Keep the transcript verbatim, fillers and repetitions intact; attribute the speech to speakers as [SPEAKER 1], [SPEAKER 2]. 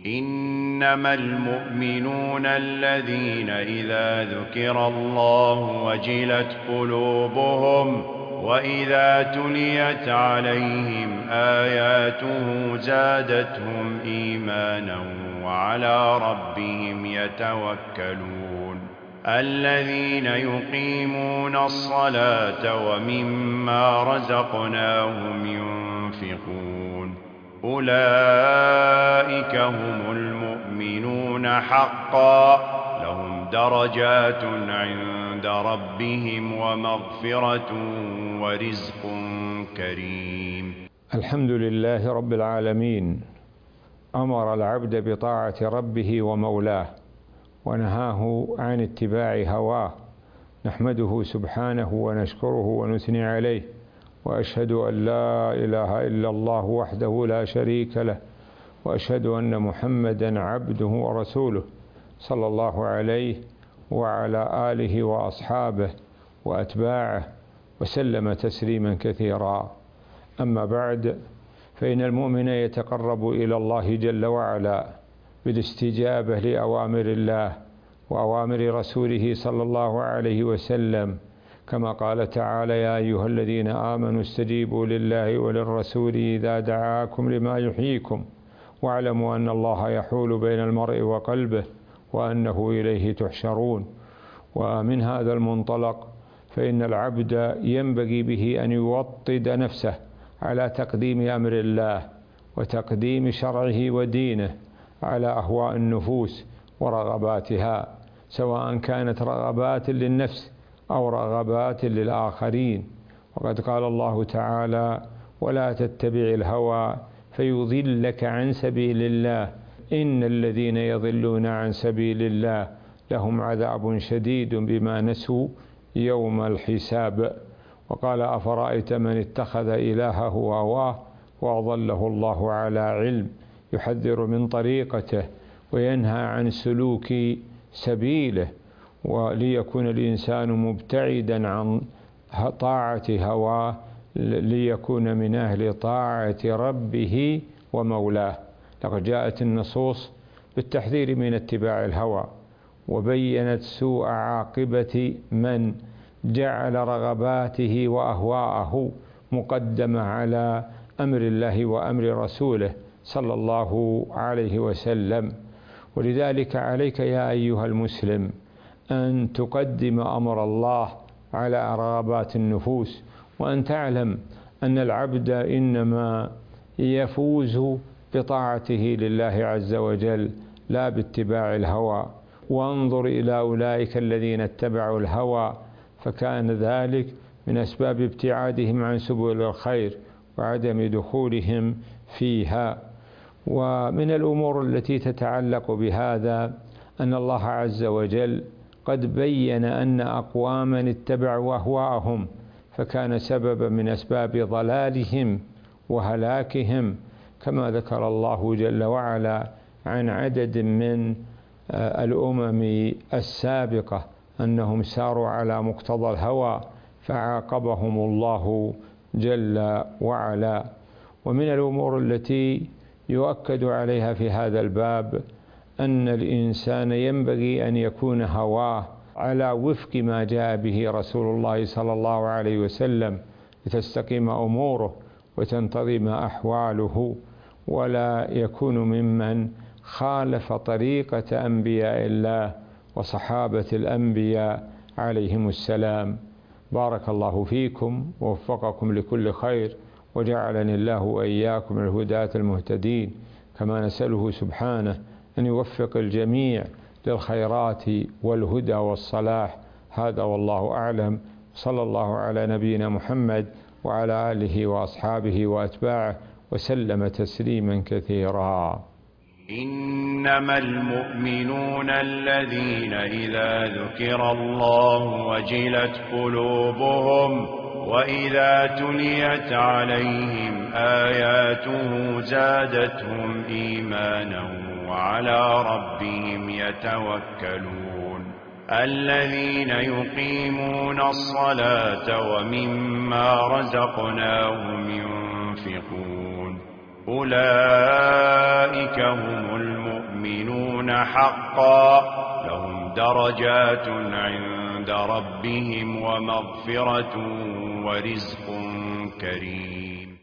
[SPEAKER 1] إنما المؤمنون الذين إذا ذكر الله وجلت قلوبهم وإذا تليت عليهم آياته زادتهم إيمانا وعلى ربهم يتوكلون الذين يقيمون الصلاة ومما رزقناهم ينفقون أولئك هم المؤمنون حقا لهم درجات عند ربهم ومغفرة ورزق كريم.
[SPEAKER 2] الحمد لله رب العالمين، أمر العبد بطاعة ربه ومولاه ونهاه عن اتباع هواه. نحمده سبحانه ونشكره ونثني عليه، وأشهد أن لا إله إلا الله وحده لا شريك له، وأشهد أن محمدا عبده ورسوله صلى الله عليه وعلى آله وأصحابه وأتباعه وسلم تسليما كثيرا. أما بعد، فإن المؤمن يتقرب إلى الله جل وعلا بالاستجابة لأوامر الله وأوامر رسوله صلى الله عليه وسلم، كما قال تعالى: يا أيها الذين آمنوا استجيبوا لله وللرسول إذا دعاكم لما يحييكم واعلموا أن الله يحول بين المرء وقلبه وأنه إليه تحشرون. ومن هذا المنطلق فإن العبد ينبغي به أن يوطد نفسه على تقديم أمر الله وتقديم شرعه ودينه على أهواء النفوس ورغباتها، سواء كانت رغبات للنفس أو رغبات للآخرين. وقد قال الله تعالى: ولا تتبع الهوى فيضلك عن سبيل الله إن الذين يضلون عن سبيل الله لهم عذاب شديد بما نسوا يوم الحساب. وقال: أفرأيت من اتخذ إلهه هواه وأضله الله على علم، يحذر من طريقته وينهى عن سلوك سبيله، وليكون الإنسان مبتعدا عن طاعة هواه ليكون من أهل طاعة ربه ومولاه. لقد جاءت النصوص بالتحذير من اتباع الهوى، وبينت سوء عاقبة من جعل رغباته وأهواءه مقدمة على أمر الله وأمر رسوله صلى الله عليه وسلم. ولذلك عليك يا أيها المسلم أن تقدم أمر الله على رغبات النفوس، وأن تعلم أن العبد إنما يفوز بطاعته لله عز وجل لا باتباع الهوى. وانظر إلى أولئك الذين اتبعوا الهوى فكان ذلك من أسباب ابتعادهم عن سبل الخير وعدم دخولهم فيها. ومن الأمور التي تتعلق بهذا أن الله عز وجل قد بين أن أقواما اتبعوا أهواءهم فكان سببا من أسباب ضلالهم وهلاكهم، كما ذكر الله جل وعلا عن عدد من الأمم السابقة أنهم ساروا على مقتضى الهوى فعاقبهم الله جل وعلا. ومن الأمور التي يؤكد عليها في هذا الباب أن الإنسان ينبغي أن يكون هواه على وفق ما جاء به رسول الله صلى الله عليه وسلم لتستقيم أموره وتنتظم أحواله، ولا يكون ممن خالف طريقة أنبياء الله وصحابة الأنبياء عليهم السلام. بارك الله فيكم ووفقكم لكل خير، وجعلني الله وإياكم من الهداة المهتدين، كما نسأله سبحانه أن يوفق الجميع للخيرات والهدى والصلاح. هذا والله أعلم. صلى الله على نبينا محمد وعلى آله وأصحابه وأتباعه وسلم تسليما كثيرا.
[SPEAKER 1] إنما المؤمنون الذين إذا ذكر الله وجلت قلوبهم وإذا تليت عليهم آياته زادتهم إيمانا وعلى ربهم يتوكلون الذين يقيمون الصلاة ومما رزقناهم ينفقون أولئك هم المؤمنون حقا لهم درجات عند ربهم ومغفرة ورزق كريم.